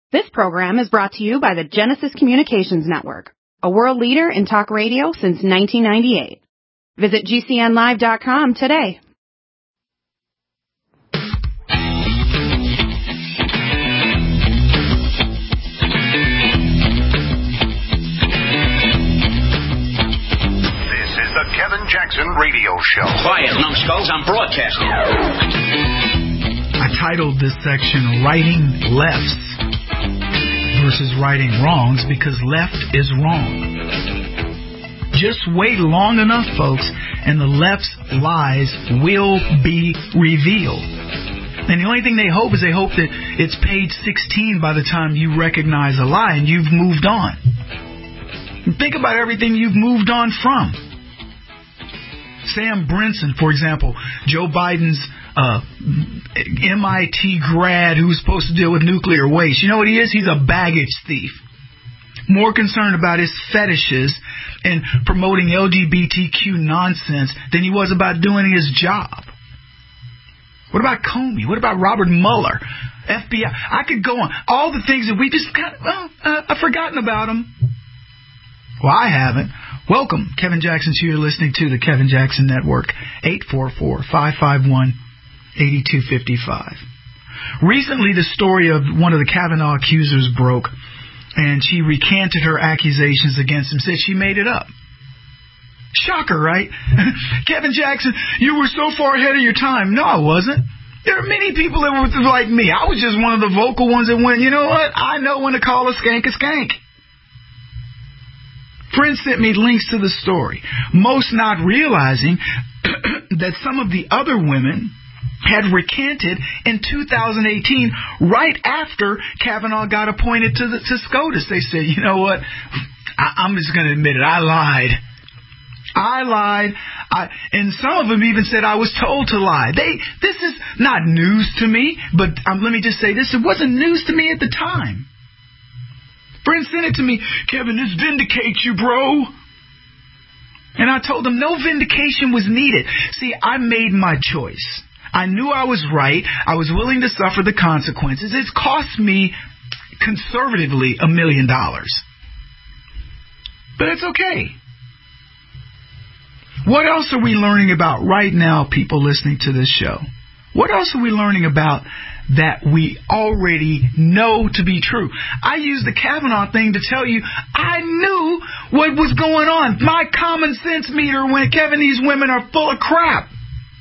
This program is brought to you by the Genesis Communications Network, a world leader in talk radio since 1998. Visit GCNlive.com today. This is the Kevin Jackson Radio Show. Quiet, numbskulls, I'm broadcasting. I titled this section, Righting Lefts versus Righting Wrongs, because left is wrong. Just wait long enough, folks, and the left's lies will be revealed. And the only thing they hope is they hope that it's page 16 by the time you recognize a lie and you've moved on. Think about everything you've moved on from. Sam Brinson, for example, Joe Biden's MIT grad who's supposed to deal with nuclear waste. You know what he is? He's a baggage thief. More concerned about his fetishes and promoting LGBTQ nonsense than he was about doing his job. What about Comey? What about Robert Mueller? FBI? I could go on. All the things that we just I've forgotten about them. Well, I haven't. Welcome. Kevin Jackson's here, listening to the Kevin Jackson Network, 844-551-8255. Recently, the story of one of the Kavanaugh accusers broke, and she recanted her accusations against him, said she made it up. Shocker, right? Kevin Jackson, you were so far ahead of your time. No, I wasn't. There are many people that were like me. I was just one of the vocal ones that went, you know what? I know when to call a skank a skank. Friends sent me links to the story, most not realizing that some of the other women had recanted in 2018, right after Kavanaugh got appointed to SCOTUS. They said, you know what, I'm just going to admit it, I lied. And some of them even said I was told to lie. This is not news to me, but let me just say this, it wasn't news to me at the time. Friends sent it to me, Kevin, this vindicates you, bro. And I told them no vindication was needed. See, I made my choice. I knew I was right. I was willing to suffer the consequences. It's cost me, conservatively, $1 million. But it's okay. What else are we learning about right now, people listening to this show? What else are we learning about that we already know to be true? I used the Kavanaugh thing to tell you I knew what was going on. My common sense meter went, Kevin, these women are full of crap.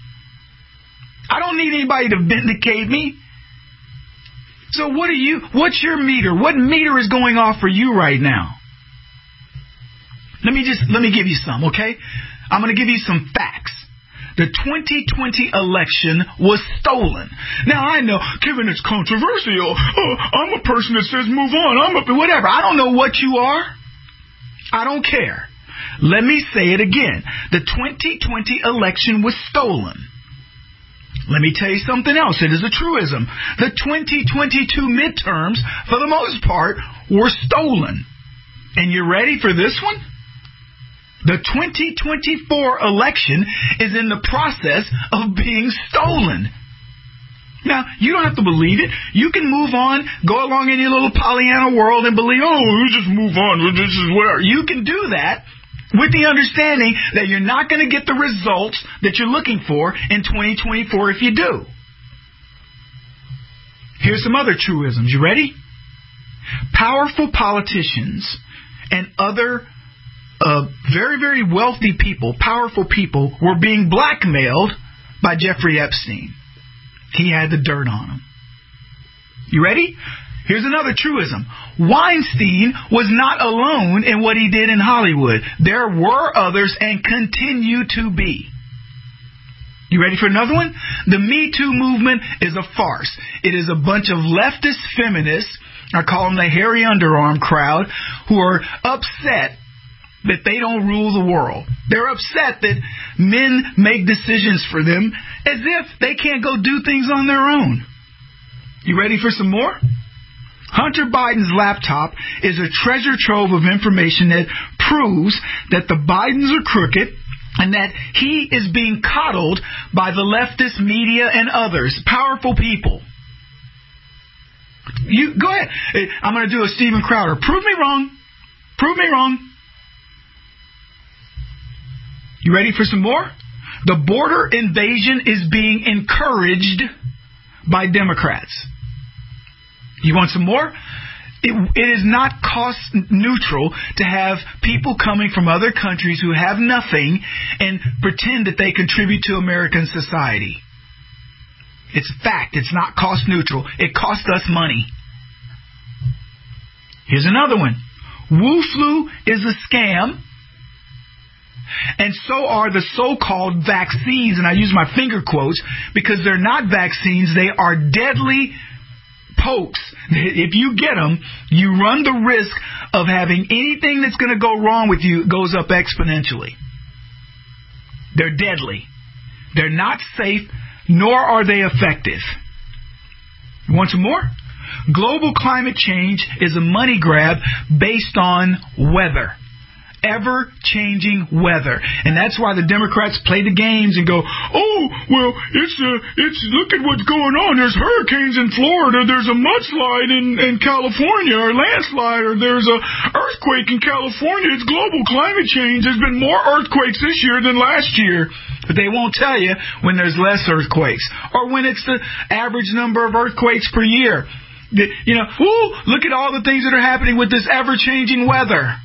I don't need anybody to vindicate me. So what's your meter? What meter is going off for you right now? Let me give you some, okay? I'm going to give you some facts. The 2020 election was stolen. Now, I know, Kevin, it's controversial. I'm a person that says move on. Whatever. I don't know what you are. I don't care. Let me say it again. The 2020 election was stolen. Let me tell you something else. It is a truism. The 2022 midterms, for the most part, were stolen. And you ready for this one? The 2024 election is in the process of being stolen. Now, you don't have to believe it. You can move on, go along in your little Pollyanna world and believe, we just move on. This is where. You can do that with the understanding that you're not going to get the results that you're looking for in 2024 if you do. Here's some other truisms. You ready? Powerful politicians and other very, very wealthy people, powerful people, were being blackmailed by Jeffrey Epstein. He had the dirt on him. You ready? Here's another truism. Weinstein was not alone in what he did in Hollywood. There were others and continue to be. You ready for another one? The Me Too movement is a farce. It is a bunch of leftist feminists, I call them the hairy underarm crowd, who are upset that they don't rule the world. They're upset that men make decisions for them as if they can't go do things on their own. You ready for some more? Hunter Biden's laptop is a treasure trove of information that proves that the Bidens are crooked and that he is being coddled by the leftist media and others, powerful people. You go ahead. I'm going to do a Steven Crowder. Prove me wrong. Prove me wrong. You ready for some more? The border invasion is being encouraged by Democrats. You want some more? It is not cost neutral to have people coming from other countries who have nothing and pretend that they contribute to American society. It's a fact. It's not cost neutral. It costs us money. Here's another one. Wu flu is a scam, and so are the so-called vaccines, and I use my finger quotes because they're not vaccines. They are deadly pokes. If you get them, you run the risk of having anything that's going to go wrong with you goes up exponentially. They're deadly. They're not safe, nor are they effective. You want some more? Global climate change is a money grab based on weather. Ever-changing weather. And that's why the Democrats play the games and go, oh, well, it's look at what's going on. There's hurricanes in Florida. There's a mudslide in California, or landslide, or there's a earthquake in California. It's global climate change. There's been more earthquakes this year than last year. But they won't tell you when there's less earthquakes or when it's the average number of earthquakes per year. You know, look at all the things that are happening with this ever-changing weather.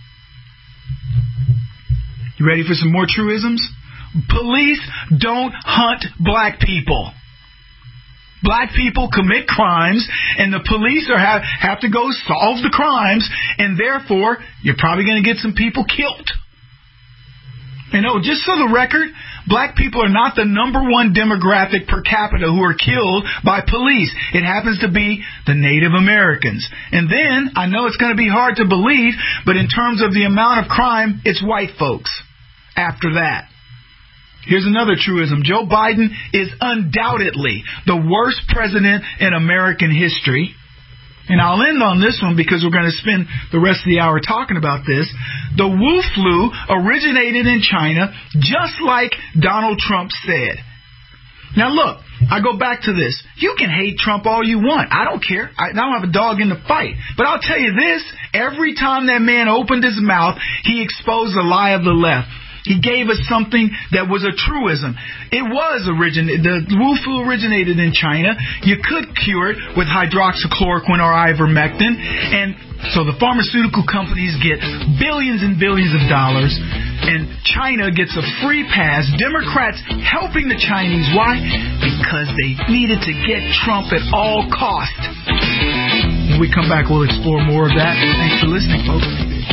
You ready for some more truisms? Police don't hunt black people. Black people commit crimes, and the police have to go solve the crimes, and therefore, you're probably going to get some people killed. You know, just for the record, black people are not the number one demographic per capita who are killed by police. It happens to be the Native Americans. And then, I know it's going to be hard to believe, but in terms of the amount of crime, it's white folks after that. Here's another truism. Joe Biden is undoubtedly the worst president in American history. And I'll end on this one because we're going to spend the rest of the hour talking about this. The Wu flu originated in China, just like Donald Trump said. Now look, I go back to this. You can hate Trump all you want. I don't care. I don't have a dog in the fight. But I'll tell you this, every time that man opened his mouth, he exposed the lie of the left. He gave us something that was a truism. The Wu flu originated in China. You could cure it with hydroxychloroquine or ivermectin. And so the pharmaceutical companies get billions and billions of dollars. And China gets a free pass. Democrats helping the Chinese. Why? Because they needed to get Trump at all costs. When we come back, we'll explore more of that. Thanks for listening, folks.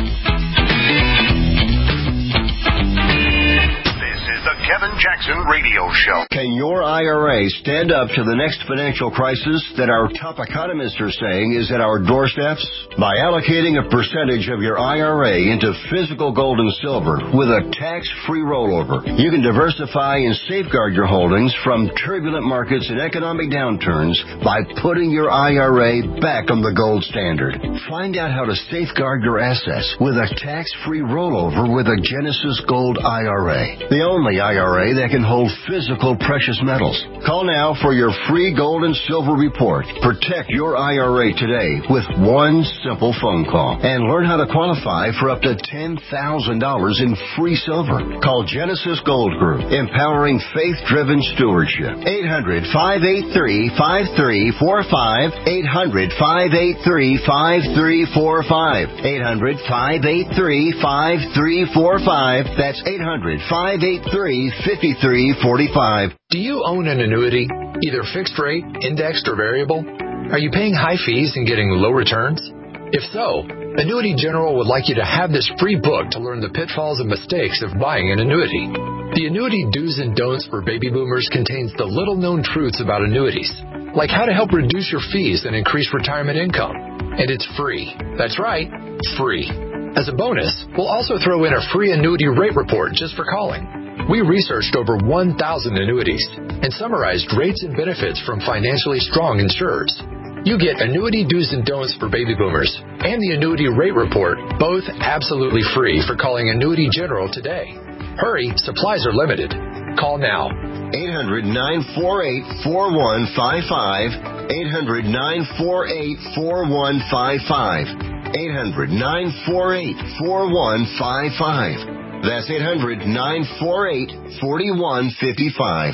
The Kevin Jackson Radio Show. Can your IRA stand up to the next financial crisis that our top economists are saying is at our doorsteps? By allocating a percentage of your IRA into physical gold and silver with a tax-free rollover, you can diversify and safeguard your holdings from turbulent markets and economic downturns by putting your IRA back on the gold standard. Find out how to safeguard your assets with a tax-free rollover with a Genesis Gold IRA. The only IRA that can hold physical precious metals. Call now for your free gold and silver report. Protect your IRA today with one simple phone call and learn how to qualify for up to $10,000 in free silver. Call Genesis Gold Group, empowering faith-driven stewardship. 800-583-5345. 800-583-5345. 800-583-5345. That's 800-583-5345. Do you own an annuity, either fixed rate, indexed, or variable? Are you paying high fees and getting low returns? If so, Annuity General would like you to have this free book to learn the pitfalls and mistakes of buying an annuity. The Annuity Do's and Don'ts for Baby Boomers contains the little-known truths about annuities, like how to help reduce your fees and increase retirement income. And it's free. That's right, free. As a bonus, we'll also throw in a free annuity rate report just for calling. We researched over 1,000 annuities and summarized rates and benefits from financially strong insurers. You get Annuity Do's and Don'ts for Baby Boomers and the Annuity Rate Report, both absolutely free for calling Annuity General today. Hurry, supplies are limited. Call now. 800-948-4155. 800-948-4155. 800-948-4155. That's 800-948-4155.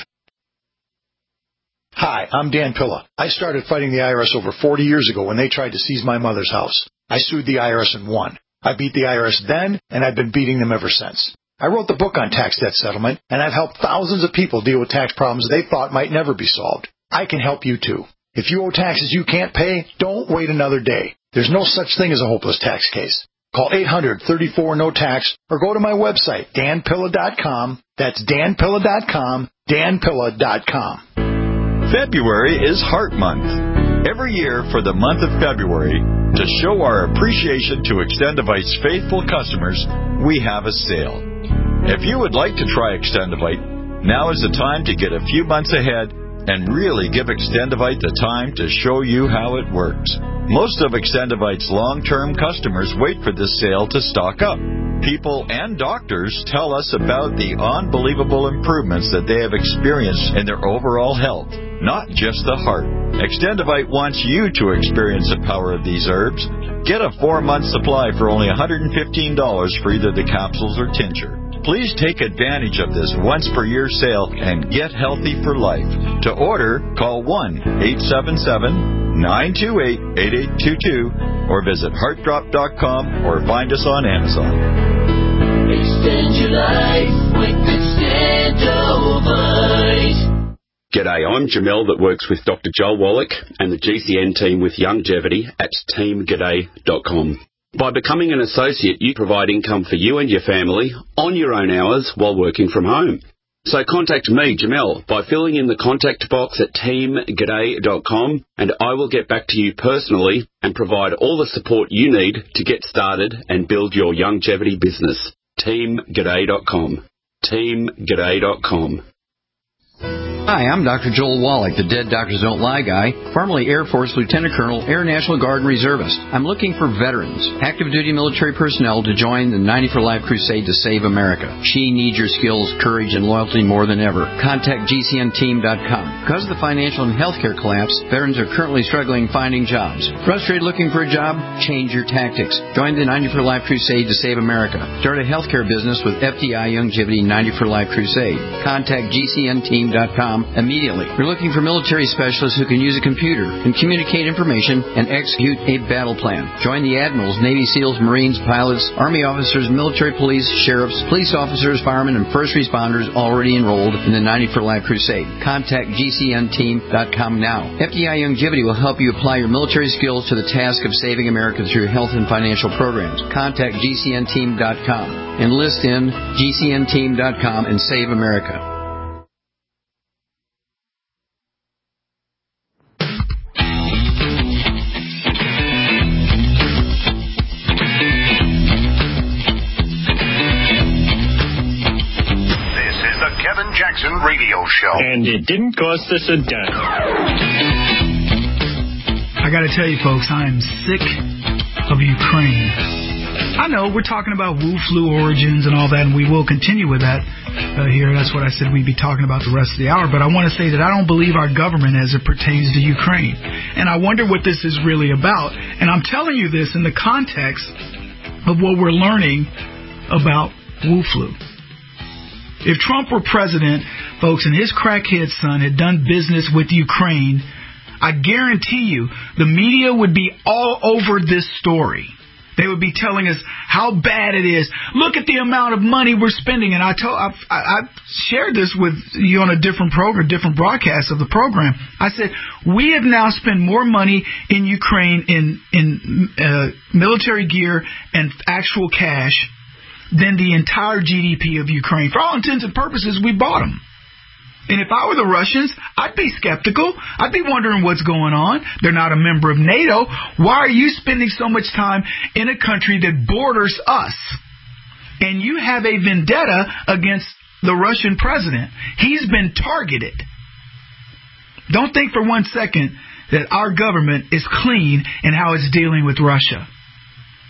Hi, I'm Dan Pilla. I started fighting the IRS over 40 years ago when they tried to seize my mother's house. I sued the IRS and won. I beat the IRS then, and I've been beating them ever since. I wrote the book on tax debt settlement, and I've helped thousands of people deal with tax problems they thought might never be solved. I can help you too. If you owe taxes you can't pay, don't wait another day. There's no such thing as a hopeless tax case. Call 800-34-NO-TAX or go to my website, danpilla.com. That's danpilla.com, danpilla.com. February is Heart Month. Every year for the month of February, to show our appreciation to Extendivite's faithful customers, we have a sale. If you would like to try Extendivite, now is the time to get a few months ahead and really give Extendivite the time to show you how it works. Most of Extendivite's long-term customers wait for this sale to stock up. People and doctors tell us about the unbelievable improvements that they have experienced in their overall health, not just the heart. Extendivite wants you to experience the power of these herbs. Get a 4-month supply for only $115 for either the capsules or tincture. Please take advantage of this once-per-year sale and get healthy for life. To order, call 1-877-928-8822 or visit heartdrop.com or find us on Amazon. Extend your life with Extendivite. G'day, I'm Jamel that works with Dr. Joel Wallach and the GCN team with Longevity at teamg'day.com. By becoming an associate, you provide income for you and your family on your own hours while working from home. So contact me, Jamel, by filling in the contact box at teamg'day.com, and I will get back to you personally and provide all the support you need to get started and build your longevity business. teamg'day.com. teamg'day.com. Hi, I'm Dr. Joel Wallach, the Dead Doctors Don't Lie guy, formerly Air Force Lieutenant Colonel, Air National Guard and Reservist. I'm looking for veterans, active duty military personnel to join the 90 for Life crusade to save America. She needs your skills, courage, and loyalty more than ever. Contact GCNteam.com. Because of the financial and healthcare collapse, veterans are currently struggling finding jobs. Frustrated looking for a job? Change your tactics. Join the 90 for Life crusade to save America. Start a healthcare business with FDI Longevity 90 for Life crusade. Contact GCNteam.com immediately. We're looking for military specialists who can use a computer and communicate information and execute a battle plan. Join the admirals, Navy SEALs, Marines, pilots, Army officers, military police, sheriffs, police officers, firemen, and first responders already enrolled in the 90 for Life crusade. Contact GCNteam.com now. FDI Longevity will help you apply your military skills to the task of saving America through health and financial programs. Contact GCNteam.com. Enlist in GCNteam.com and save America. Kevin Jackson Radio Show. And it didn't cost us a dime. I got to tell you, folks, I am sick of Ukraine. I know we're talking about Wu flu origins and all that, and we will continue with that here. That's what I said we'd be talking about the rest of the hour. But I want to say that I don't believe our government as it pertains to Ukraine. And I wonder what this is really about. And I'm telling you this in the context of what we're learning about Wu flu. If Trump were president, folks, and his crackhead son had done business with Ukraine, I guarantee you the media would be all over this story. They would be telling us how bad it is. Look at the amount of money we're spending. And I shared this with you on a different program, different broadcast of the program. I said, we have now spent more money in Ukraine in military gear and actual cash than the entire GDP of Ukraine. For all intents and purposes, we bought them. And if I were the Russians, I'd be skeptical. I'd be wondering what's going on. They're not a member of NATO. Why are you spending so much time in a country that borders us? And you have a vendetta against the Russian president. He's been targeted. Don't think for 1 second that our government is clean in how it's dealing with Russia.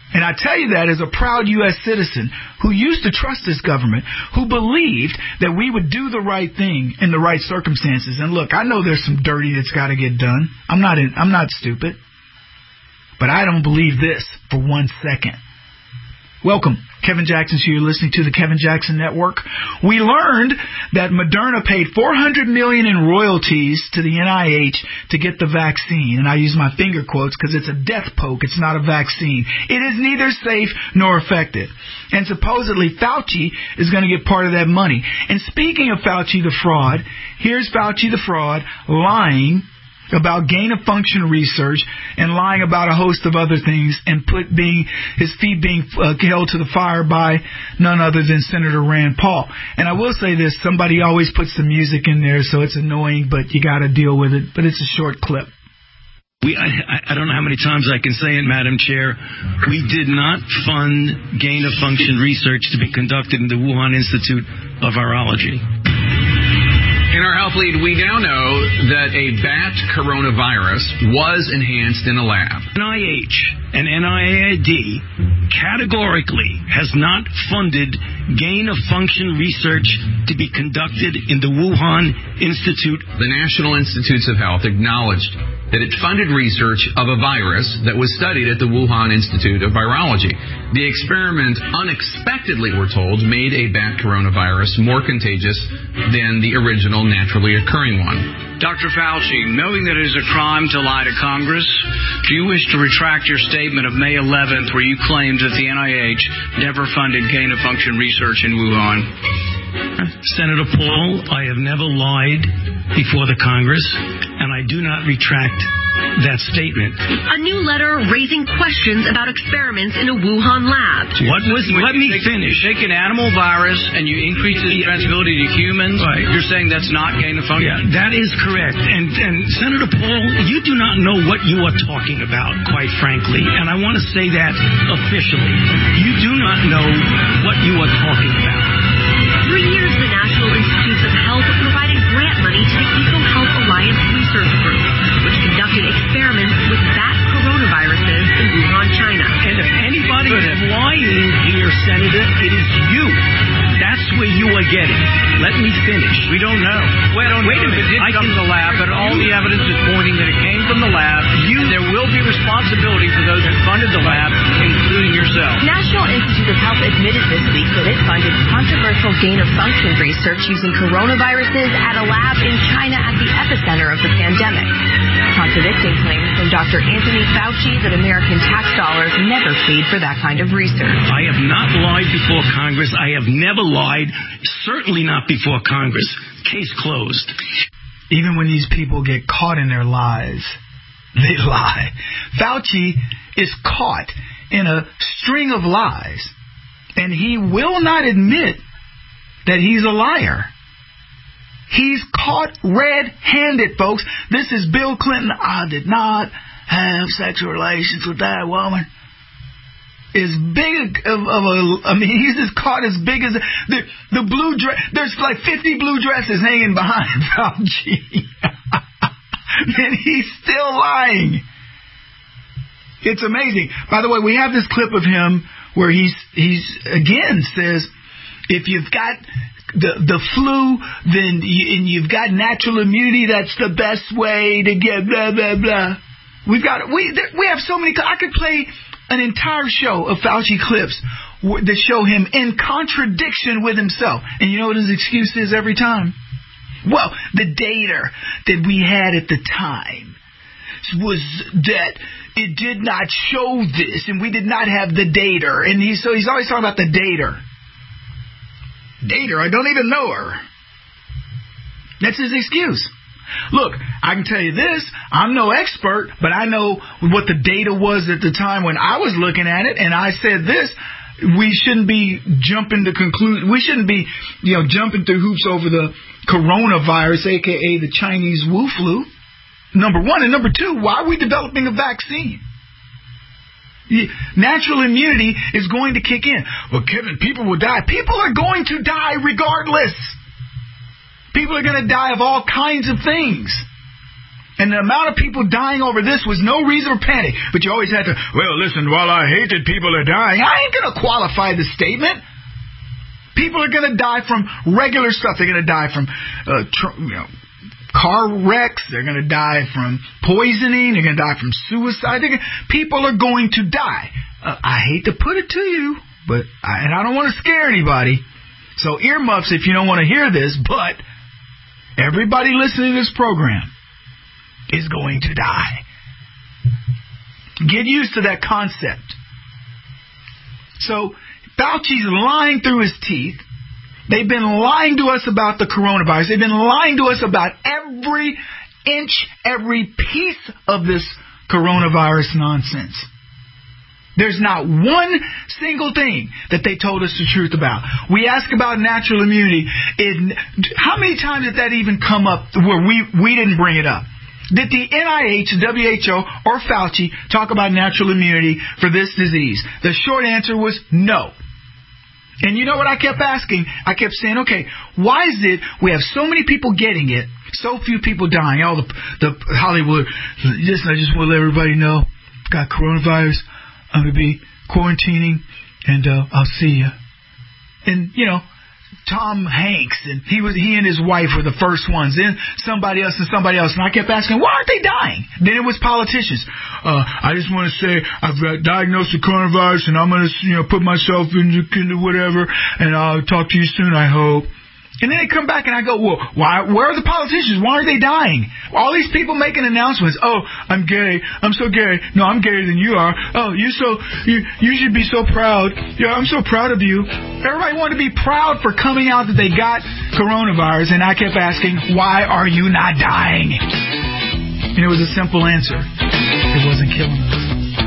And I tell you that as a proud U.S. citizen who used to trust this government, who believed that we would do the right thing in the right circumstances. And look, I know there's some dirty that's got to get done. I'm not stupid. But I don't believe this for 1 second. Welcome. Kevin Jackson Show. You're listening to the Kevin Jackson Network. We learned that Moderna paid $400 million in royalties to the NIH to get the vaccine. And I use my finger quotes because it's a death poke. It's not a vaccine. It is neither safe nor effective. And supposedly Fauci is going to get part of that money. And speaking of Fauci the fraud, here's Fauci the fraud lying about gain-of-function research and lying about a host of other things and his feet being held to the fire by none other than Senator Rand Paul. And I will say this, somebody always puts the music in there, so it's annoying, but you got to deal with it. But it's a short clip. I don't know how many times I can say it, Madam Chair. We did not fund gain-of-function research to be conducted in the Wuhan Institute of Virology. In our health lead, we now know that a bat coronavirus was enhanced in a lab. NIH and NIAID categorically has not funded gain-of-function research to be conducted in the Wuhan Institute. The National Institutes of Health acknowledged that it funded research of a virus that was studied at the Wuhan Institute of Virology. The experiment unexpectedly, we're told, made a bat coronavirus more contagious than the original naturally occurring one. Dr. Fauci, knowing that it is a crime to lie to Congress, do you wish to retract your statement of May 11th where you claimed that the NIH never funded gain-of-function research in Wuhan? Senator Paul, I have never lied before the Congress, and I do not retract that statement. A new letter raising questions about experiments in a Wuhan lab. Let me finish. You take an animal virus and you increase its transmissibility to humans. Right. You're saying that's not gain-of-function? Yeah, that is correct. And Senator Paul, you do not know what you are talking about, quite frankly. And I want to say that officially. You do not know what you are talking about. 3 years the National Institutes of Health provided grant money to the EcoHealth Alliance Research Group, which conducted experiments with bat coronaviruses in Wuhan, China. And if anybody is lying here, Senator, it is you. That's where you are getting. Let me finish. We don't know. Wait a minute. It did come from the lab, but all the evidence is pointing that it came from the lab. There will be responsibility for those who funded the lab, including yourself. National Institute of Health admitted this week that it funded controversial gain-of-function research using coronaviruses at a lab in China at the epicenter of the pandemic, contradicting claims from Dr. Anthony Fauci that American tax dollars never paid for that kind of research. I have not lied before Congress. I have never lied, certainly not before Congress. Case closed. Even when these people get caught in their lies, they lie. Fauci is caught in a string of lies, and he will not admit that he's a liar. He's caught red-handed, folks. This is Bill Clinton. I did not have sexual relations with that woman. As big he's as caught as big as the blue dress. There's like 50 blue dresses hanging behind Fauci. And he's still lying. It's amazing. By the way, we have this clip of him where he's again says, if you've got the flu, then you've got natural immunity. That's the best way to get blah blah blah. We have so many. I could play an entire show of Fauci clips that show him in contradiction with himself. And you know what his excuse is every time? Well, the data that we had at the time was that it did not show this, and we did not have the data. And he's always talking about the data. Data, I don't even know her. That's his excuse. Look, I can tell you this, I'm no expert, but I know what the data was at the time when I was looking at it, and I said this, we shouldn't be jumping to conclude, we shouldn't be, jumping through hoops over the coronavirus, aka the Chinese Wu flu. Number one, and number two, why are we developing a vaccine? Natural immunity is going to kick in. Well, Kevin, people will die. People are going to die regardless. People are going to die of all kinds of things. And the amount of people dying over this was no reason for panic. But you always had to, well, listen, while I hate that people are dying, I ain't going to qualify the statement. People are going to die from regular stuff. They're going to die from car wrecks. They're going to die from poisoning. They're going to die from suicide. People are going to die. I hate to put it to you, but I don't want to scare anybody. So earmuffs if you don't want to hear this, but everybody listening to this program is going to die. Get used to that concept. So Fauci's lying through his teeth. They've been lying to us about the coronavirus. They've been lying to us about every inch, every piece of this coronavirus nonsense. There's not one single thing that they told us the truth about. We ask about natural immunity. How many times did that even come up where we didn't bring it up? Did the NIH, WHO, or Fauci talk about natural immunity for this disease? The short answer was no. And you know what I kept asking? I kept saying, okay, why is it we have so many people getting it, so few people dying? All the Hollywood, listen, I just want to let everybody know, got coronavirus, I'm going to be quarantining, and I'll see you. And, Tom Hanks, and he and his wife were the first ones. Then somebody else and somebody else. And I kept asking, why aren't they dying? Then it was politicians. I just want to say I've got diagnosed with coronavirus, and I'm going to put myself into whatever, and I'll talk to you soon, I hope. And then they come back and I go, well, where are the politicians? Why are they dying? All these people making announcements. Oh, I'm gay. I'm so gay. No, I'm gayer than you are. Oh, you should be so proud. Yeah, I'm so proud of you. Everybody wanted to be proud for coming out that they got coronavirus, and I kept asking, why are you not dying? And it was a simple answer. It wasn't killing us.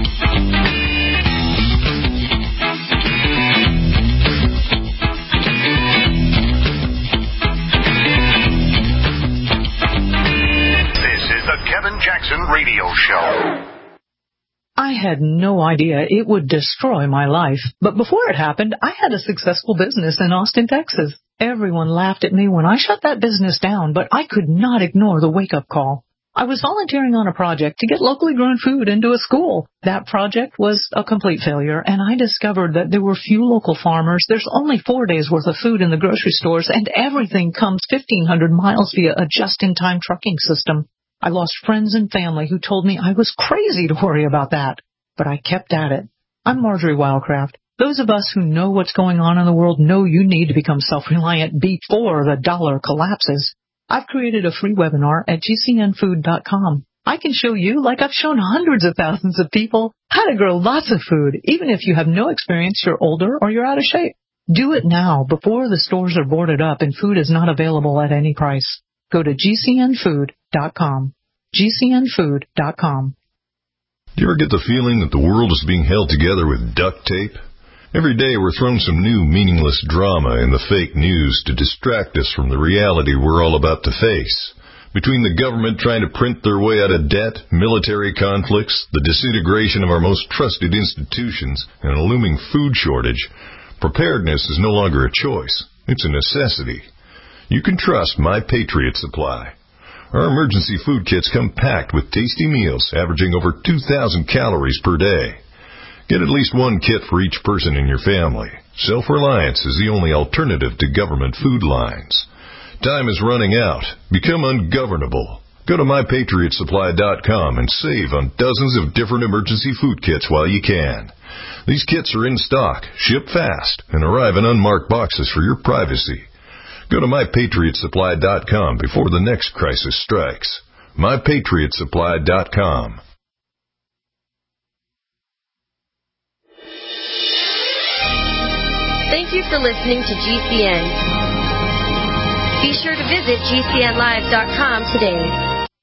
Kevin Jackson Radio Show. I had no idea it would destroy my life. But before it happened, I had a successful business in Austin, Texas. Everyone laughed at me when I shut that business down, but I could not ignore the wake-up call. I was volunteering on a project to get locally grown food into a school. That project was a complete failure, and I discovered that there were few local farmers. There's only 4 days' worth of food in the grocery stores, and everything comes 1,500 miles via a just-in-time trucking system. I lost friends and family who told me I was crazy to worry about that. But I kept at it. I'm Marjorie Wildcraft. Those of us who know what's going on in the world know you need to become self-reliant before the dollar collapses. I've created a free webinar at gcnfood.com. I can show you, like I've shown hundreds of thousands of people, how to grow lots of food, even if you have no experience, you're older, or you're out of shape. Do it now before the stores are boarded up and food is not available at any price. Go to gcnfood.com. gcnfood.com. Do you ever get the feeling that the world is being held together with duct tape? Every day we're thrown some new meaningless drama in the fake news to distract us from the reality we're all about to face. Between the government trying to print their way out of debt, military conflicts, the disintegration of our most trusted institutions, and a looming food shortage, preparedness is no longer a choice. It's a necessity. You can trust My Patriot Supply. Our emergency food kits come packed with tasty meals averaging over 2,000 calories per day. Get at least one kit for each person in your family. Self-reliance is the only alternative to government food lines. Time is running out. Become ungovernable. Go to MyPatriotSupply.com and save on dozens of different emergency food kits while you can. These kits are in stock, ship fast, and arrive in unmarked boxes for your privacy. Go to MyPatriotSupply.com before the next crisis strikes. MyPatriotSupply.com. Thank you for listening to GCN. Be sure to visit GCNlive.com today.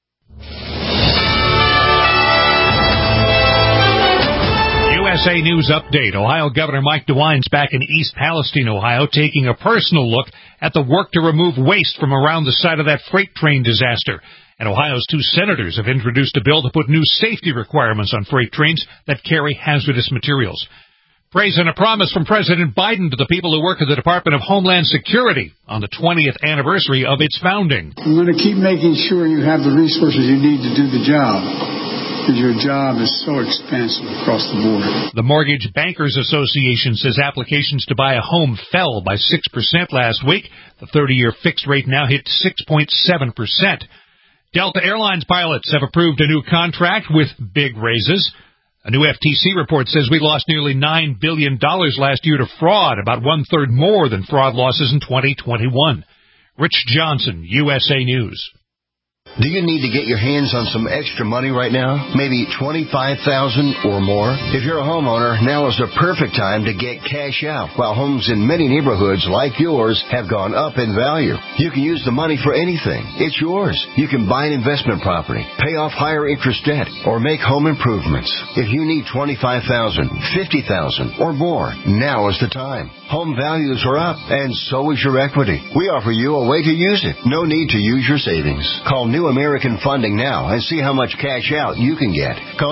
USA News Update. Ohio Governor Mike DeWine's back in East Palestine, Ohio, taking a personal look at the work to remove waste from around the site of that freight train disaster. And Ohio's 2 senators have introduced a bill to put new safety requirements on freight trains that carry hazardous materials. Praise and a promise from President Biden to the people who work at the Department of Homeland Security on the 20th anniversary of its founding. I'm going to keep making sure you have the resources you need to do the job, because your job is so expansive across the board. The Mortgage Bankers Association says applications to buy a home fell by 6% last week. The 30-year fixed rate now hit 6.7%. Delta Airlines pilots have approved a new contract with big raises. A new FTC report says we lost nearly $9 billion last year to fraud, about one-third more than fraud losses in 2021. Rich Johnson, USA News. Do you need to get your hands on some extra money right now? Maybe $25,000 or more? If you're a homeowner, now is the perfect time to get cash out. While homes in many neighborhoods like yours have gone up in value, you can use the money for anything. It's yours. You can buy an investment property, pay off higher interest debt, or make home improvements. If you need $25,000, $50,000, or more, now is the time. Home values are up, and so is your equity. We offer you a way to use it. No need to use your savings. Call New American Funding now and see how much cash out you can get. Call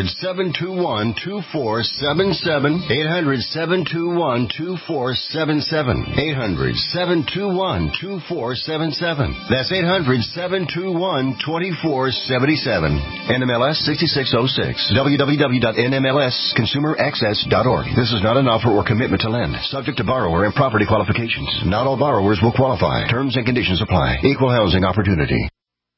800-721-2477. 800-721-2477. 800-721-2477. That's 800-721-2477. NMLS 6606. www.nmlsconsumeraccess.org. This is not an offer or commitment to lend. Subject to borrower and property qualifications. Not all borrowers will qualify. Terms and conditions apply. Equal housing opportunity.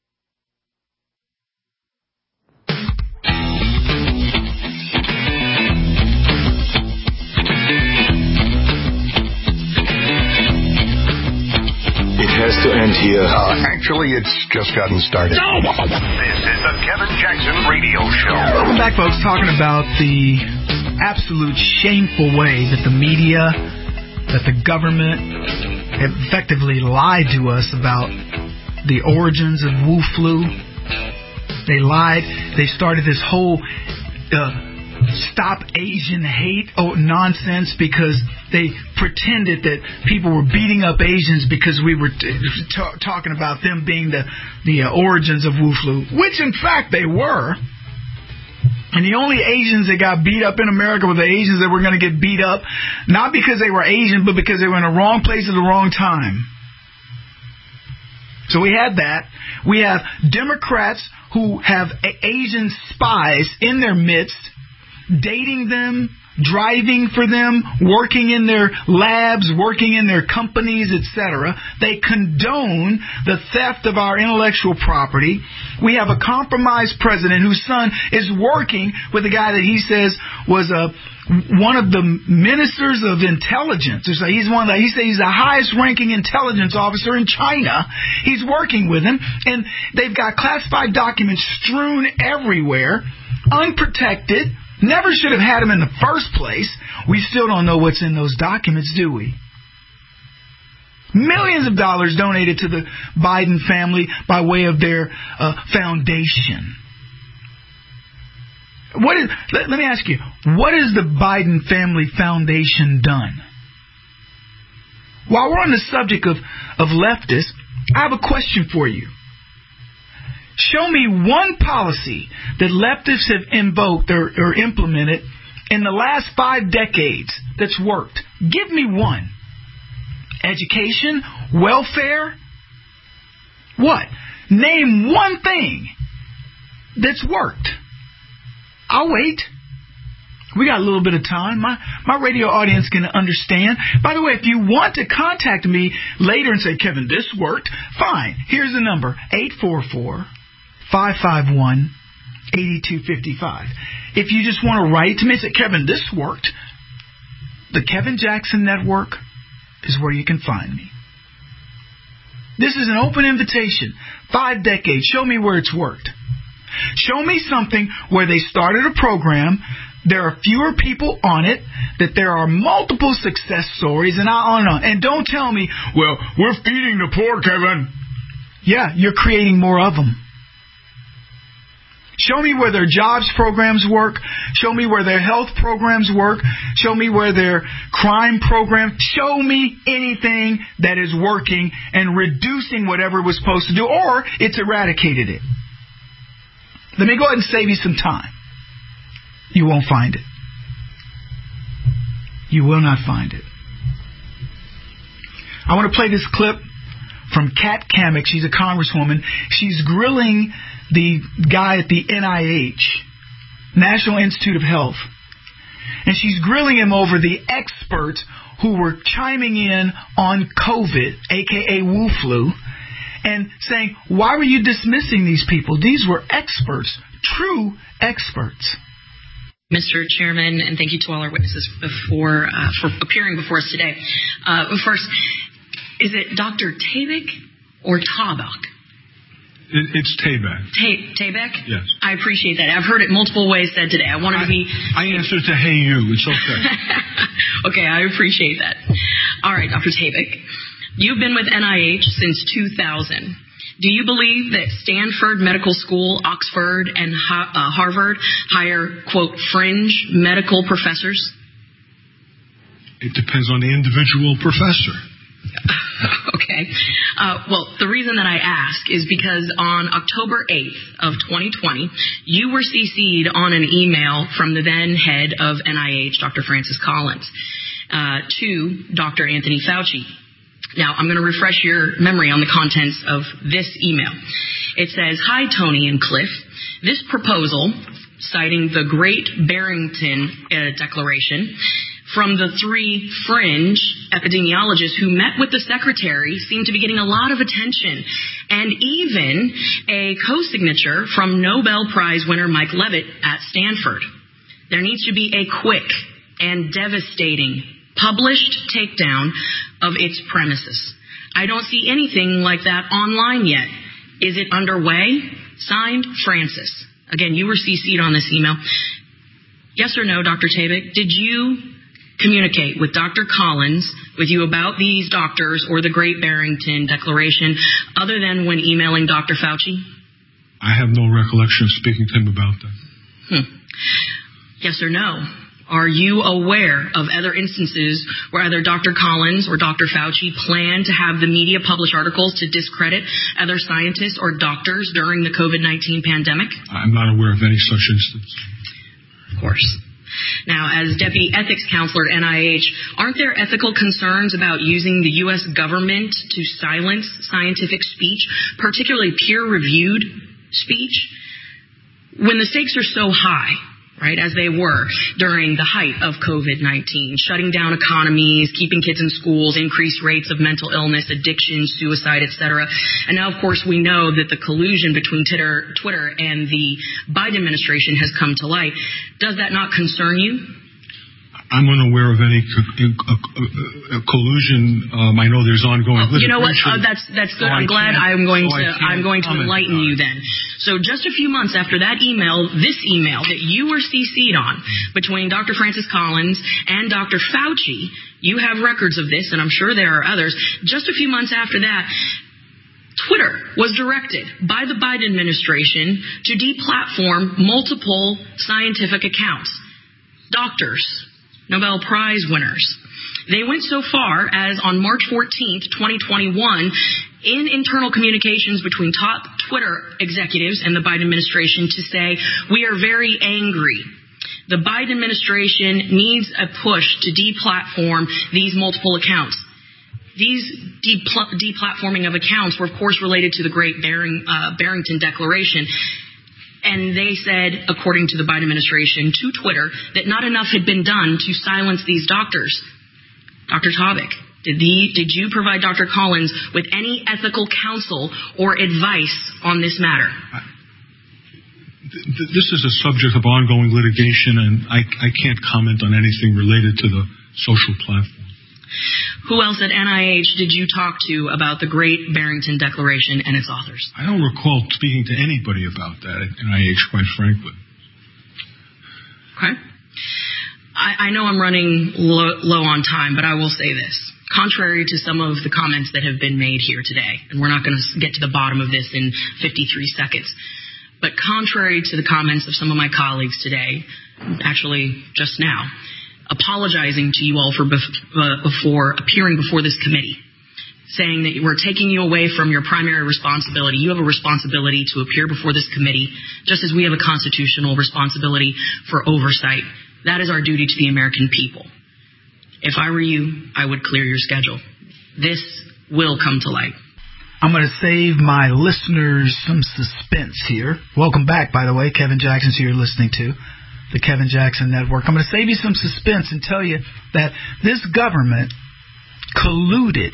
It has to end here. Actually, it's just gotten started. This is the Kevin Jackson Radio Show. Welcome back, folks, talking about the absolute shameful way that the media, that the government have effectively lied to us about the origins of Wu flu. They lied. They started this whole stop Asian hate nonsense because they pretended that people were beating up Asians because we were talking about them being the origins of Wu flu, which in fact they were. And the only Asians that got beat up in America were the Asians that were going to get beat up, not because they were Asian, but because they were in the wrong place at the wrong time. So we had that. We have Democrats who have Asian spies in their midst, dating them, driving for them, working in their labs, working in their companies, etc. They condone the theft of our intellectual property. We have a compromised president whose son is working with a guy that he says was one of the ministers of intelligence. He says he's the highest ranking intelligence officer in China. He's working with him, and they've got classified documents strewn everywhere, unprotected. Never should have had them in the first place. We still don't know what's in those documents, do we? Millions of dollars donated to the Biden family by way of their foundation. Let me ask you, what has the Biden Family Foundation done? While we're on the subject of leftists, I have a question for you. Show me one policy that leftists have invoked or implemented in the last 5 decades that's worked. Give me one. Education? Welfare? What? Name one thing that's worked. I'll wait. We got a little bit of time. My radio audience can understand. By the way, if you want to contact me later and say, Kevin, this worked, fine. Here's the number, 844-551-8255. If you just want to write to me and say, Kevin, this worked, the Kevin Jackson Network is where you can find me. This is an open invitation. 5 decades. Show me where it's worked. Show me something where they started a program, there are fewer people on it, that there are multiple success stories, and on and on. And don't tell me, well, we're feeding the poor, Kevin. Yeah, you're creating more of them. Show me where their jobs programs work. Show me where their health programs work. Show me where their crime program. Show me anything that is working and reducing whatever it was supposed to do, or it's eradicated it. Let me go ahead and save you some time. You won't find it. You will not find it. I want to play this clip from Kat Cammack. She's a congresswoman. She's grilling the guy at the NIH, National Institute of Health. And she's grilling him over the experts who were chiming in on COVID, a.k.a. Wu flu, and saying, why were you dismissing these people? These were experts, true experts. Mr. Chairman, and thank you to all our witnesses for appearing before us today. First, is it Dr. Tabak or Tabak? It's Tabak. Tabak? Yes. I appreciate that. I've heard it multiple ways said today. I wanted to be... I answered to hey you. It's okay. Okay, I appreciate that. All right, Dr. Tabak. You've been with NIH since 2000. Do you believe that Stanford Medical School, Oxford, and Harvard hire, quote, fringe medical professors? It depends on the individual professor. Okay. Well, the reason that I ask is because on October 8th of 2020, you were CC'd on an email from the then head of NIH, Dr. Francis Collins, to Dr. Anthony Fauci. Now, I'm going to refresh your memory on the contents of this email. It says, hi, Tony and Cliff. This proposal, citing the Great Barrington Declaration, from the three fringe epidemiologists who met with the secretary seemed to be getting a lot of attention, and even a co-signature from Nobel Prize winner Mike Levitt at Stanford. There needs to be a quick and devastating published takedown of its premises. I don't see anything like that online yet. Is it underway? Signed, Francis. Again, you were CC'd on this email. Yes or no, Dr. Tabak, did you communicate with Dr. Collins with you about these doctors or the Great Barrington Declaration other than when emailing Dr. Fauci? I have no recollection of speaking to him about that. Yes or no? Are you aware of other instances where either Dr. Collins or Dr. Fauci plan to have the media publish articles to discredit other scientists or doctors during the COVID-19 pandemic? I'm not aware of any such instance. Of course. Now, as Deputy Ethics Counselor at NIH, aren't there ethical concerns about using the U.S. government to silence scientific speech, particularly peer-reviewed speech? When the stakes are so high, right, as they were during the height of COVID-19, shutting down economies, keeping kids in schools, increased rates of mental illness, addiction, suicide, etc. And now, of course, we know that the collusion between Twitter and the Biden administration has come to light. Does that not concern you? I'm unaware of any collusion. I know there's ongoing litigation. You know what? That's good. I'm glad I'm going to enlighten you then. So just a few months after that email, this email that you were CC'd on between Dr. Francis Collins and Dr. Fauci, you have records of this, and I'm sure there are others. Just a few months after that, Twitter was directed by the Biden administration to deplatform multiple scientific accounts. Doctors, Nobel Prize winners. They went so far as on March 14th, 2021, in internal communications between top Twitter executives and the Biden administration to say, we are very angry. The Biden administration needs a push to deplatform these multiple accounts. These deplatforming of accounts were, of course, related to the Great Barrington Declaration. And they said, according to the Biden administration, to Twitter, that not enough had been done to silence these doctors. Dr. Tabak, did you provide Dr. Collins with any ethical counsel or advice on this matter? This is a subject of ongoing litigation, and I can't comment on anything related to the social platform. Who else at NIH did you talk to about the Great Barrington Declaration and its authors? I don't recall speaking to anybody about that at NIH, quite frankly. Okay. I know I'm running low on time, but I will say this. Contrary to some of the comments that have been made here today, and we're not going to get to the bottom of this in 53 seconds, but contrary to the comments of some of my colleagues today, actually just now, apologizing to you all for appearing before this committee, saying that we're taking you away from your primary responsibility. You have a responsibility to appear before this committee, just as we have a constitutional responsibility for oversight. That is our duty to the American people. If I were you, I would clear your schedule. This will come to light. I'm going to save my listeners some suspense here. Welcome back, by the way. Kevin Jackson's here listening to the Kevin Jackson Network. I'm going to save you some suspense and tell you that this government colluded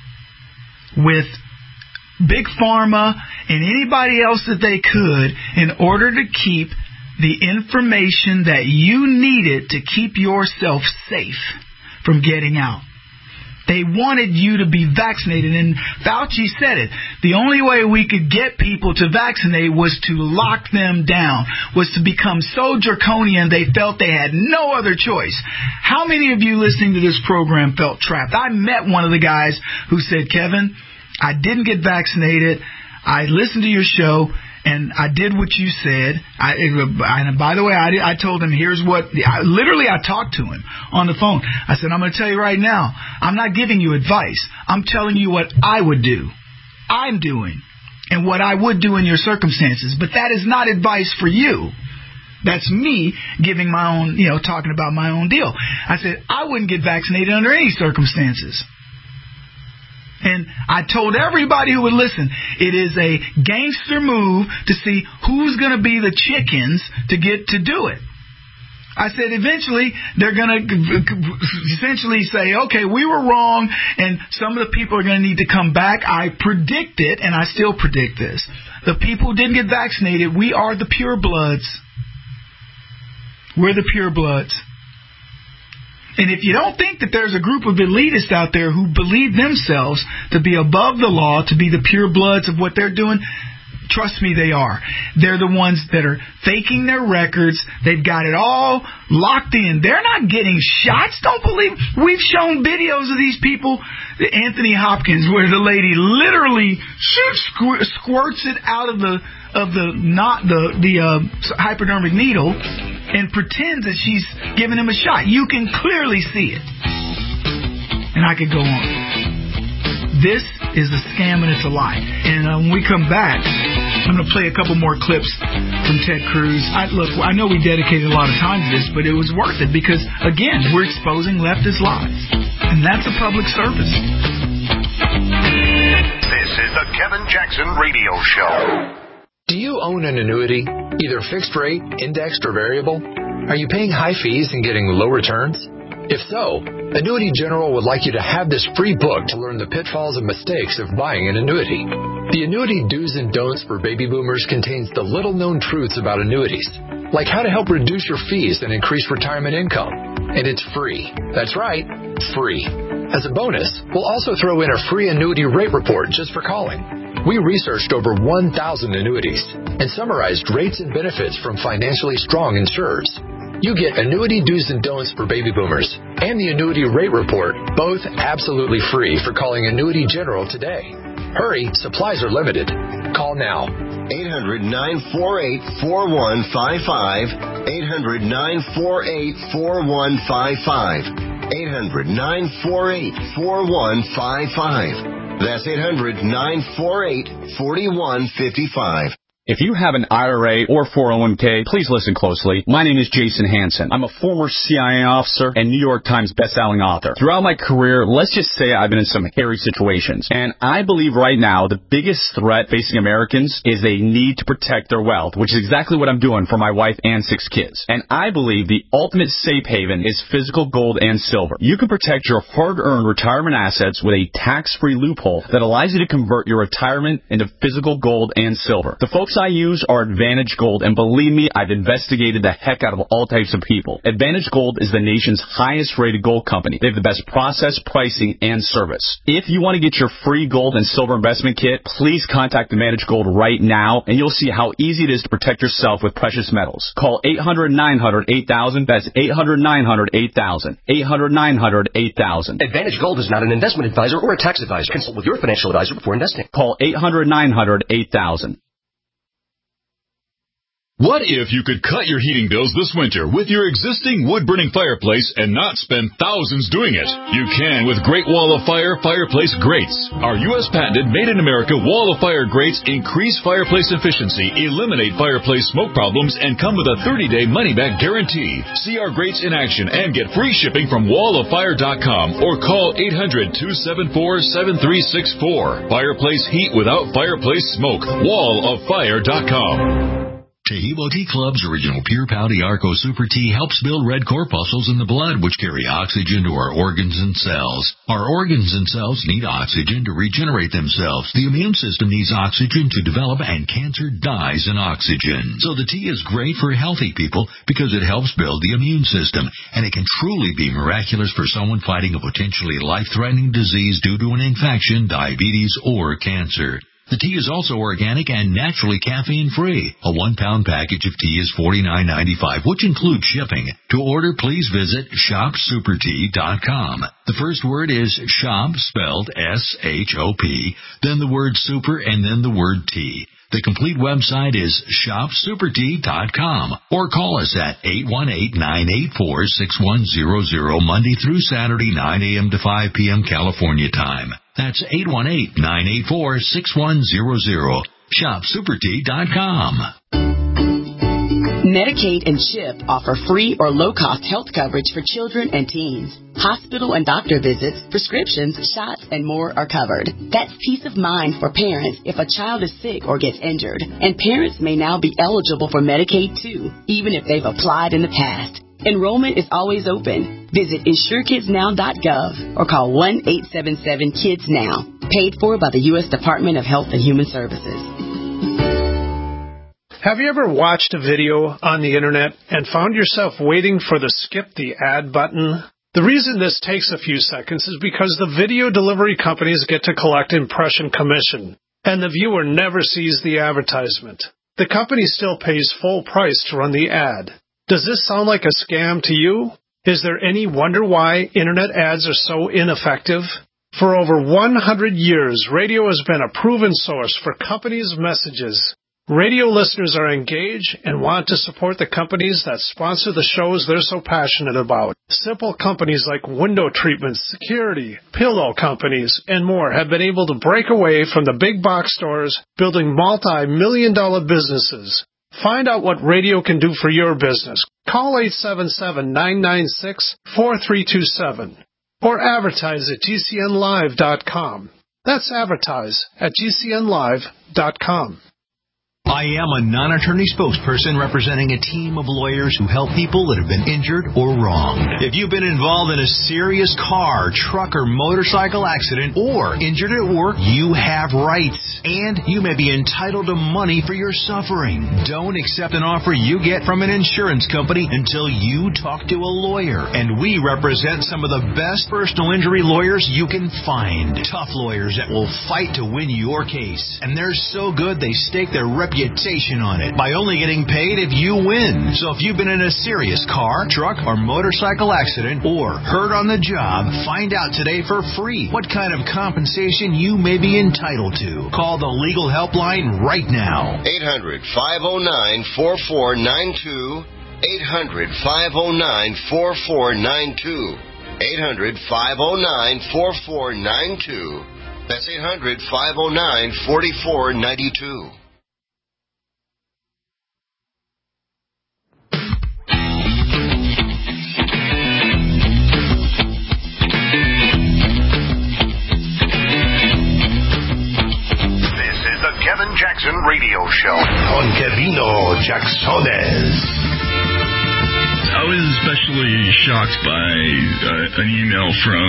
with Big Pharma and anybody else that they could in order to keep the information that you needed to keep yourself safe from getting out. They wanted you to be vaccinated, and Fauci said it. The only way we could get people to vaccinate was to lock them down, was to become so draconian they felt they had no other choice. How many of you listening to this program felt trapped? I met one of the guys who said, Kevin, I didn't get vaccinated. I listened to your show, and I did what you said. And by the way, I told him, here's what, I talked to him on the phone. I said, I'm going to tell you right now, I'm not giving you advice. I'm telling you what I would do. I'm doing. And what I would do in your circumstances. But that is not advice for you. That's me giving my own, talking about my own deal. I said, I wouldn't get vaccinated under any circumstances. And I told everybody who would listen, it is a gangster move to see who's going to be the chickens to get to do it. I said eventually they're going to essentially say, okay, we were wrong, and some of the people are going to need to come back. I predict it, and I still predict this. The people who didn't get vaccinated, we are the purebloods. We're the purebloods. And if you don't think that there's a group of elitists out there who believe themselves to be above the law, to be the purebloods of what they're doing, trust me, they are. They're the ones that are faking their records. They've got it all locked in. They're not getting shots. Don't believe. We've shown videos of these people, Anthony Hopkins, where the lady literally squirts it out of the hypodermic needle and pretends that she's giving him a shot. You can clearly see it. And I could go on. This is a scam and it's a lie. And when we come back, I'm going to play a couple more clips from Ted Cruz. I know we dedicated a lot of time to this, but it was worth it because, again, we're exposing leftist lies. And that's a public service. This is the Kevin Jackson Radio Show. Do you own an annuity, either fixed rate, indexed, or variable? Are you paying high fees and getting low returns? If so, Annuity General would like you to have this free book to learn the pitfalls and mistakes of buying an annuity. The Annuity Do's and Don'ts for Baby Boomers contains the little-known truths about annuities, like how to help reduce your fees and increase retirement income. And it's free. That's right, free. As a bonus, we'll also throw in a free annuity rate report just for calling. We researched over 1,000 annuities and summarized rates and benefits from financially strong insurers. You get Annuity Do's and Don'ts for Baby Boomers and the Annuity Rate Report, both absolutely free for calling Annuity General today. Hurry, supplies are limited. Call now. 800-948-4155. 800-948-4155. 800-948-4155. That's 800-948-4155. If you have an IRA or 401k, please listen closely. My name is Jason Hansen. I'm a former CIA officer and New York Times bestselling author. Throughout my career, let's just say I've been in some hairy situations. And I believe right now the biggest threat facing Americans is they need to protect their wealth, which is exactly what I'm doing for my wife and 6 kids. And I believe the ultimate safe haven is physical gold and silver. You can protect your hard-earned retirement assets with a tax-free loophole that allows you to convert your retirement into physical gold and silver. The folks I use are Advantage Gold, and believe me, I've investigated the heck out of all types of people. Advantage Gold is the nation's highest rated gold company. They have the best process, pricing, and service. If you want to get your free gold and silver investment kit, please contact Advantage Gold right now, and you'll see how easy it is to protect yourself with precious metals. Call 800-900-8000. That's 800-900-8000. 800-900-8000. Advantage Gold is not an investment advisor or a tax advisor. Consult with your financial advisor before investing. Call 800-900-8000. What if you could cut your heating bills this winter with your existing wood-burning fireplace and not spend thousands doing it? You can with Great Wall of Fire fireplace grates. Our U.S. patented made-in-America Wall of Fire grates increase fireplace efficiency, eliminate fireplace smoke problems, and come with a 30-day money-back guarantee. See our grates in action and get free shipping from walloffire.com or call 800-274-7364. Fireplace heat without fireplace smoke. walloffire.com. Tahibo Tea Club's original Pure Pau Arco Super Tea helps build red corpuscles in the blood, which carry oxygen to our organs and cells. Our organs and cells need oxygen to regenerate themselves. The immune system needs oxygen to develop, and cancer dies in oxygen. So the tea is great for healthy people because it helps build the immune system, and it can truly be miraculous for someone fighting a potentially life-threatening disease due to an infection, diabetes, or cancer. The tea is also organic and naturally caffeine-free. A 1-pound package of tea is $49.95, which includes shipping. To order, please visit shopsupertea.com. The first word is shop, spelled S-H-O-P, then the word super, and then the word tea. The complete website is shopsupertea.com, or call us at 818-984-6100 Monday through Saturday, 9 a.m. to 5 p.m. California time. That's 818-984-6100. shopsupertea.com. Medicaid and CHIP offer free or low-cost health coverage for children and teens. Hospital and doctor visits, prescriptions, shots, and more are covered. That's peace of mind for parents if a child is sick or gets injured. And parents may now be eligible for Medicaid, too, even if they've applied in the past. Enrollment is always open. Visit InsureKidsNow.gov or call 1-877-KIDS-NOW. Paid for by the U.S. Department of Health and Human Services. Have you ever watched a video on the internet and found yourself waiting for the skip the ad button? The reason this takes a few seconds is because the video delivery companies get to collect impression commission, and the viewer never sees the advertisement. The company still pays full price to run the ad. Does this sound like a scam to you? Is there any wonder why internet ads are so ineffective? For over 100 years, radio has been a proven source for companies' messages. Radio listeners are engaged and want to support the companies that sponsor the shows they're so passionate about. Simple companies like window treatments, security, pillow companies, and more have been able to break away from the big box stores, building multi-million-dollar businesses. Find out what radio can do for your business. Call 877-996-4327 or advertise at GCNlive.com. That's advertise at GCNlive.com. I am a non-attorney spokesperson representing a team of lawyers who help people that have been injured or wronged. If you've been involved in a serious car, truck, or motorcycle accident or injured at work, you have rights, and you may be entitled to money for your suffering. Don't accept an offer you get from an insurance company until you talk to a lawyer, and we represent some of the best personal injury lawyers you can find. Tough lawyers that will fight to win your case, and they're so good they stake their reputation on it by only getting paid if you win. So if you've been in a serious car, truck, or motorcycle accident or hurt on the job, find out today for free what kind of compensation you may be entitled to. Call the legal helpline right now. 800-509-4492. 800-509-4492. 800-509-4492. That's 800-509-4492. Kevin Jackson Radio Show. Con Kevino Jacksones. I was especially shocked by an email from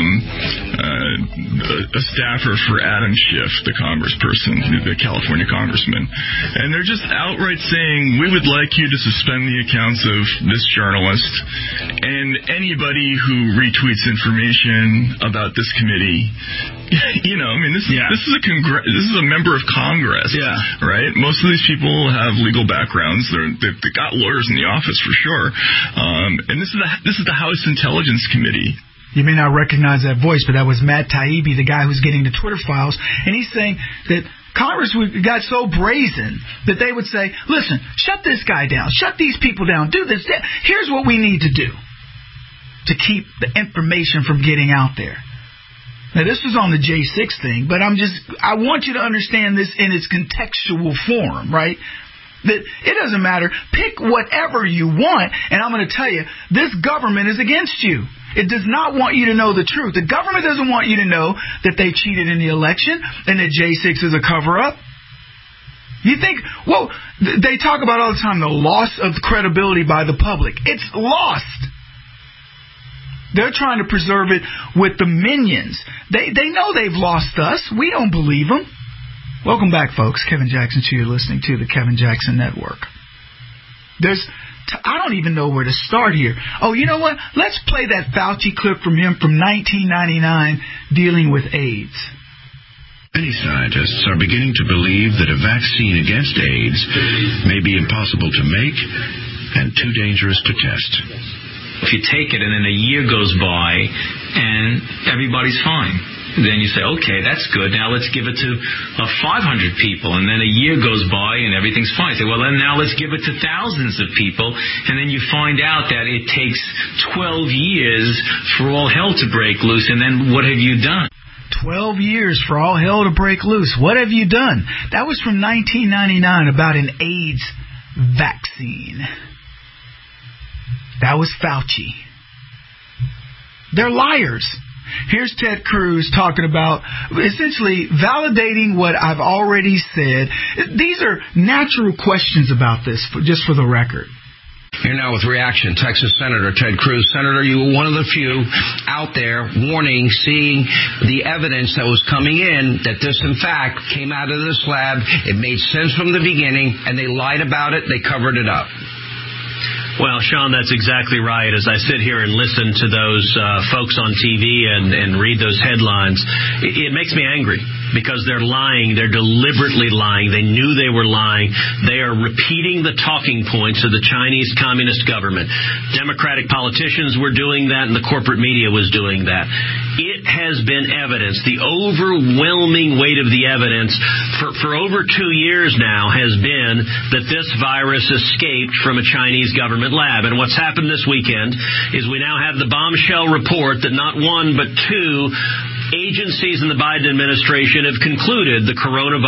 a staffer for Adam Schiff, the congressperson, the California congressman. And they're just outright saying, we would like you to suspend the accounts of this journalist and anybody who retweets information about this committee. You know, I mean, this is a member of Congress, right? Most of these people have legal backgrounds. They've got lawyers in the office for sure. And this is the House Intelligence Committee. You may not recognize that voice, but that was Matt Taibbi, the guy who's getting the Twitter files, and he's saying that Congress got so brazen that they would say, listen, shut this guy down, shut these people down, do this. Here's what we need to do to keep the information from getting out there. Now, this was on the J6 thing, but I want you to understand this in its contextual form, right? That it doesn't matter. Pick whatever you want, and I'm going to tell you, this government is against you. It does not want you to know the truth. The government doesn't want you to know that they cheated in the election and that J6 is a cover-up. You think, well, they talk about all the time the loss of credibility by the public. It's lost. They're trying to preserve it with the minions. They know they've lost us. We don't believe them. Welcome back, folks. Kevin Jackson, you're listening to the Kevin Jackson Network. I don't even know where to start here. Oh, you know what? Let's play that Fauci clip from him from 1999 dealing with AIDS. Many scientists are beginning to believe that a vaccine against AIDS may be impossible to make and too dangerous to test. If you take it and then a year goes by and everybody's fine, then you say, okay, that's good. Now let's give it to 500 people. And then a year goes by and everything's fine. You say, well, then now let's give it to thousands of people. And then you find out that it takes 12 years for all hell to break loose. And then what have you done? 12 years for all hell to break loose. What have you done? That was from 1999 about an AIDS vaccine. That was Fauci. They're liars. Here's Ted Cruz talking about essentially validating what I've already said. These are natural questions about this, just for the record. Here now with reaction, Texas Senator Ted Cruz. Senator, you were one of the few out there warning, seeing the evidence that was coming in, that this, in fact, came out of this lab. It made sense from the beginning, and they lied about it. They covered it up. Well, Sean, that's exactly right. As I sit here and listen to those folks on TV and read those headlines, it makes me angry because they're lying. They're deliberately lying. They knew they were lying. They are repeating the talking points of the Chinese Communist government. Democratic politicians were doing that, and the corporate media was doing that. It has been evidence. The overwhelming weight of the evidence for over 2 years now has been that this virus escaped from a Chinese government lab. And what's happened this weekend is we now have the bombshell report that not one but two agencies in the Biden administration have concluded the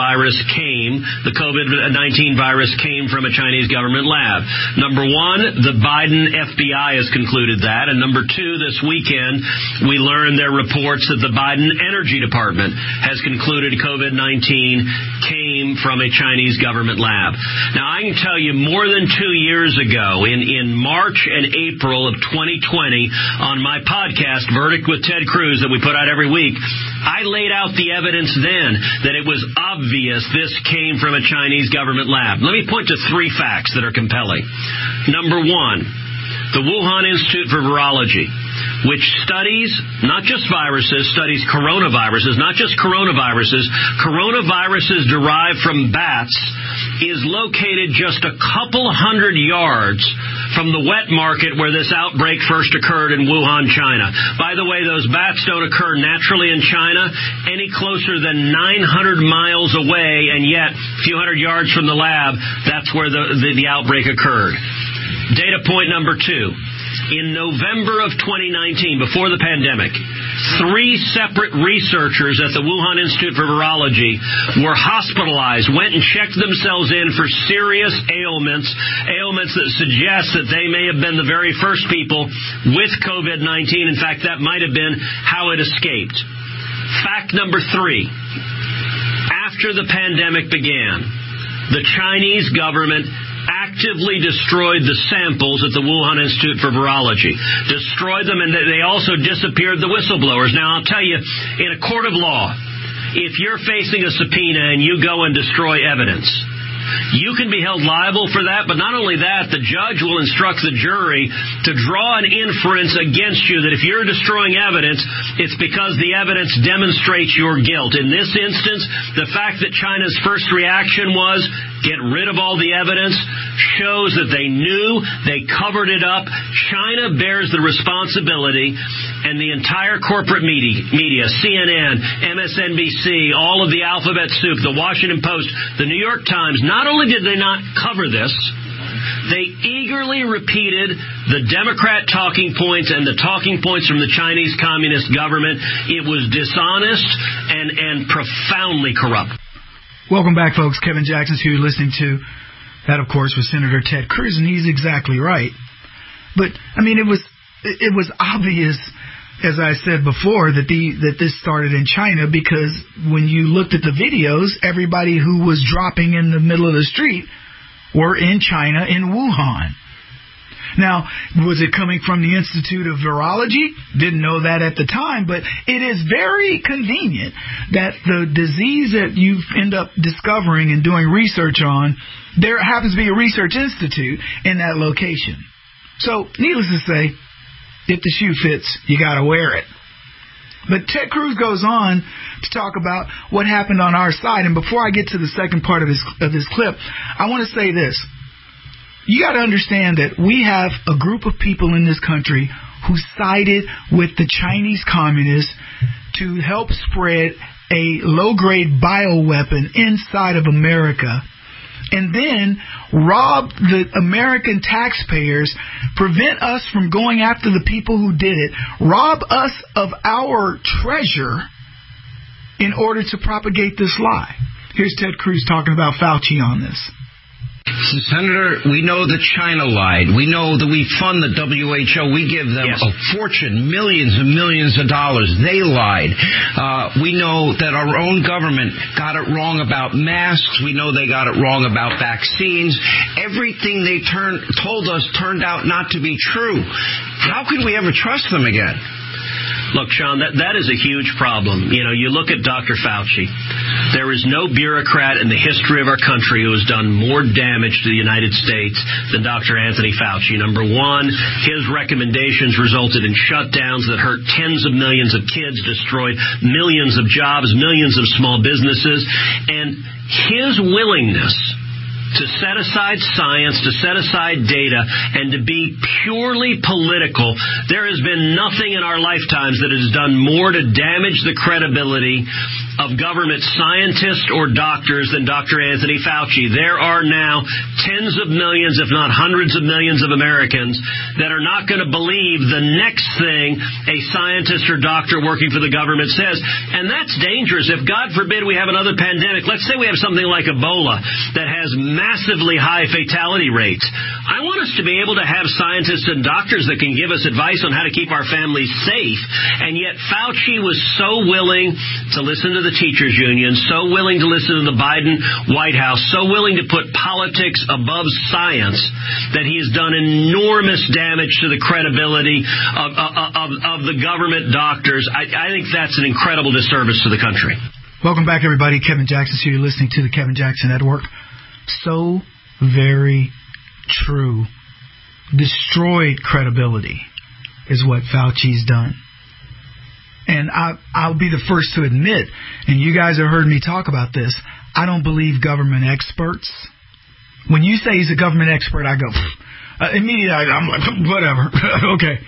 COVID-19 virus came from a Chinese government lab. Number one, the Biden FBI has concluded that. And number two, this weekend, we learned their reports that the Biden Energy Department has concluded COVID-19 came from a Chinese government lab. Now, I can tell you more than 2 years ago, in March and April of 2020, on my podcast, Verdict with Ted Cruz, that we put out every week, I laid out the evidence then that it was obvious this came from a Chinese government lab. Let me point to 3 facts that are compelling. Number one, the Wuhan Institute for Virology, which studies not just viruses, studies coronaviruses, not just coronaviruses derived from bats, is located just a couple hundred yards from the wet market where this outbreak first occurred in Wuhan, China. By the way, those bats don't occur naturally in China any closer than 900 miles away, and yet a few hundred yards from the lab, that's where the outbreak occurred. Data point number 2. In November of 2019, before the pandemic, 3 separate researchers at the Wuhan Institute for Virology were hospitalized, went and checked themselves in for serious ailments that suggest that they may have been the very first people with COVID-19. In fact, that might have been how it escaped. Fact number 3. After the pandemic began, the Chinese government actively destroyed the samples at the Wuhan Institute for Virology. Destroyed them, and they also disappeared the whistleblowers. Now, I'll tell you, in a court of law, if you're facing a subpoena and you go and destroy evidence, you can be held liable for that, but not only that, the judge will instruct the jury to draw an inference against you that if you're destroying evidence, it's because the evidence demonstrates your guilt. In this instance, the fact that China's first reaction was, get rid of all the evidence, shows that they knew, they covered it up. China bears the responsibility, and the entire corporate media, CNN, MSNBC, all of the alphabet soup, the Washington Post, the New York Times, not only did they not cover this, they eagerly repeated the Democrat talking points and the talking points from the Chinese Communist government. It was dishonest and profoundly corrupt. Welcome back, folks. Kevin Jackson's who you're listening to. That, of course, was Senator Ted Cruz, and he's exactly right. But, I mean, it was obvious, as I said before, that this started in China, because when you looked at the videos, everybody who was dropping in the middle of the street were in China, in Wuhan. Now, was it coming from the Institute of Virology? Didn't know that at the time, but it is very convenient that the disease that you end up discovering and doing research on, there happens to be a research institute in that location. So, needless to say, if the shoe fits, you got to wear it. But Ted Cruz goes on to talk about what happened on our side. And before I get to the second part of this clip, I want to say this. You got to understand that we have a group of people in this country who sided with the Chinese communists to help spread a low-grade bioweapon inside of America, and then rob the American taxpayers, prevent us from going after the people who did it, rob us of our treasure in order to propagate this lie. Here's Ted Cruz talking about Fauci on this. Senator, we know that China lied. We know that we fund the WHO. We give them a fortune, millions and millions of dollars. They lied. We know that our own government got it wrong about masks. We know they got it wrong about vaccines. Everything they told us turned out not to be true. How can we ever trust them again? Look, Sean, that is a huge problem. You know, you look at Dr. Fauci. There is no bureaucrat in the history of our country who has done more damage to the United States than Dr. Anthony Fauci. Number one, his recommendations resulted in shutdowns that hurt tens of millions of kids, destroyed millions of jobs, millions of small businesses, and his willingness to set aside science, to set aside data, and to be purely political. There has been nothing in our lifetimes that has done more to damage the credibility of government scientists or doctors than Dr. Anthony Fauci. There are now tens of millions, if not hundreds of millions of Americans that are not going to believe the next thing a scientist or doctor working for the government says. And that's dangerous. If, God forbid, we have another pandemic, let's say we have something like Ebola that has massively high fatality rates. I want us to be able to have scientists and doctors that can give us advice on how to keep our families safe. And yet Fauci was so willing to listen to the teachers union, so willing to listen to the Biden White House, so willing to put politics above science that he has done enormous damage to the credibility of the government doctors. I think that's an incredible disservice to the country. Welcome back, everybody. Kevin Jackson here. You're listening to the Kevin Jackson Network. So very true. Destroyed credibility is what Fauci's done. And I'll be the first to admit, and you guys have heard me talk about this, I don't believe government experts. When you say he's a government expert, I go, immediately I'm like, whatever. Okay.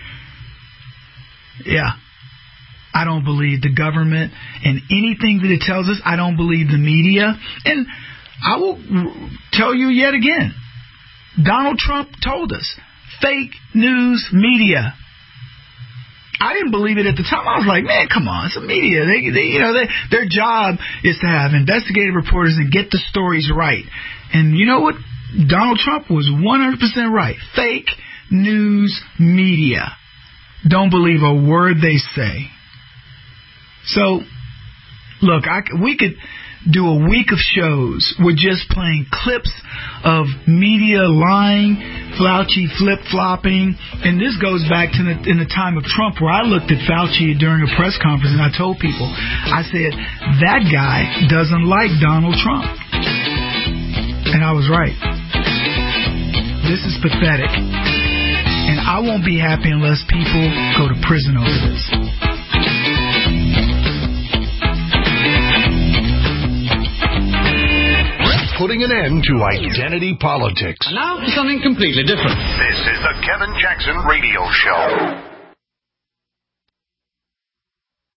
Yeah. I don't believe the government and anything that it tells us. I don't believe the media. And I will tell you yet again, Donald Trump told us, fake news media. I didn't believe it at the time. I was like, man, come on, it's the media. Their job is to have investigative reporters and get the stories right. And you know what? Donald Trump was 100% right. Fake news media. Don't believe a word they say. So, look, we could do a week of shows with just playing clips of media lying, Fauci flip-flopping, and this goes back to in the time of Trump, where I looked at Fauci during a press conference and I told people, I said, that guy doesn't like Donald Trump. And I was right. This is pathetic. And I won't be happy unless people go to prison over this. putting an end to identity politics. And now for something completely different. This is the Kevin Jackson Radio Show.